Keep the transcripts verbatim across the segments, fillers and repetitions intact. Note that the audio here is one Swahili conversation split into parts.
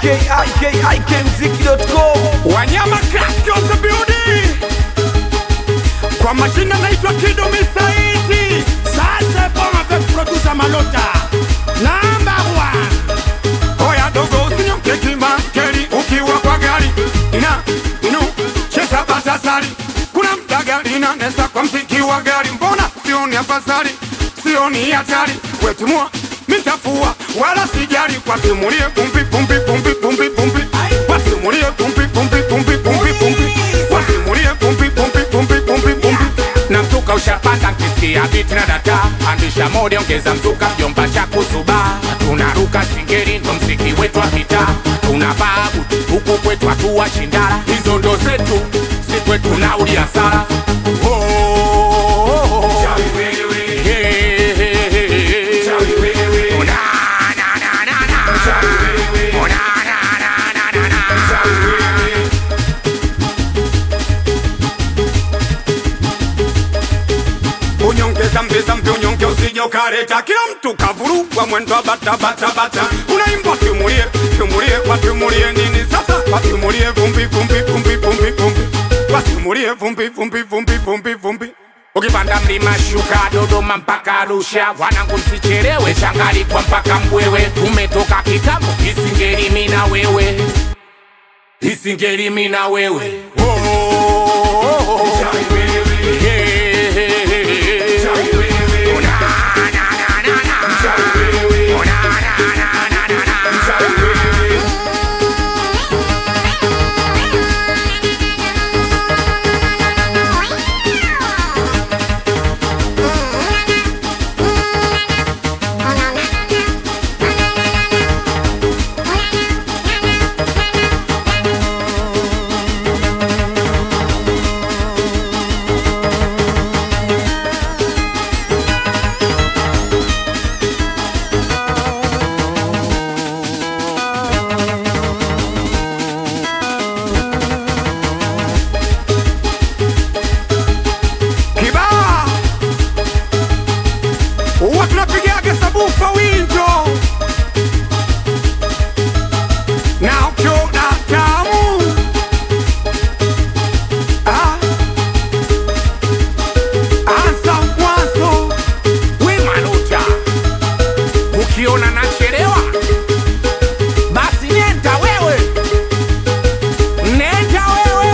I K I K mziki dot com. Wanyama Crack on the building. Kwa majina naitwa Kido Misaiti. Sasa bon avec producer Malota Number one. Oya dogo usinyonge kimaskeri ukiwa kwa gari. Ina, inu, chesa batasari. Kuna mdagari na nesa kwa mziki wa gari. Mbona sioni afasari, sioni hatari. Wetumua, mintafua, wala sijari. Kwa timulie pumpi, pumpi, pumpi, pumpi, pumpi. Kwa timulie pumpi, pumpi, pumpi, pumpi, pumpi. Kwa timulie pumpi, pumpi, pumpi, pumpi, pumpi. Na mzuka ushapanda nkisikia biti na data. Andisha mode ongeza mzuka mjomba cha kusuba. Tunaruka singeri ndo mziki wetu wa vita. Tuna babu huku kwetu hatuwa shindara. Hizo ndo zetu si kwetu na uli asara. Oh, oh, oh, oh. Chawi wewe. Hey, hey, hey, hey. Chawi wewe. Oh, na, na, na, na, na. Chawi wewe. Oh, na, na, na, na, na, na. Chawi wewe. Unyonge zambi zambi unyonge usije ukareta. Kila mtu kavurugwa mwendo wa bata bata bata. Unaimba tumulie, tumulie, watumulie nini sasa? Watumulie vumbi vumbi vumbi vumbi vumbi. Watumulie vumbi vumbi vumbi vumbi vumbi. Ukipanda mlima shuka Dodoma mpaka Arusha. Wanangu msichelewe changali kwa mpaka Mbwewe. Tumetoka kitambo isingeli mimi na wewe. Isingeli mimi na wewe. Oh, oh, oh, oh. Chawi wewe. Hey, hey, hey, hey. Chawi wewe. Oh, na, na, na, na, na. Chawi wewe. Oh, na, na, na, na, na, na. Chawi wewe. Ukiona nachelewa basi nenda wewe, nenda wewe.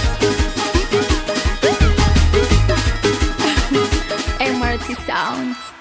M R T Sound.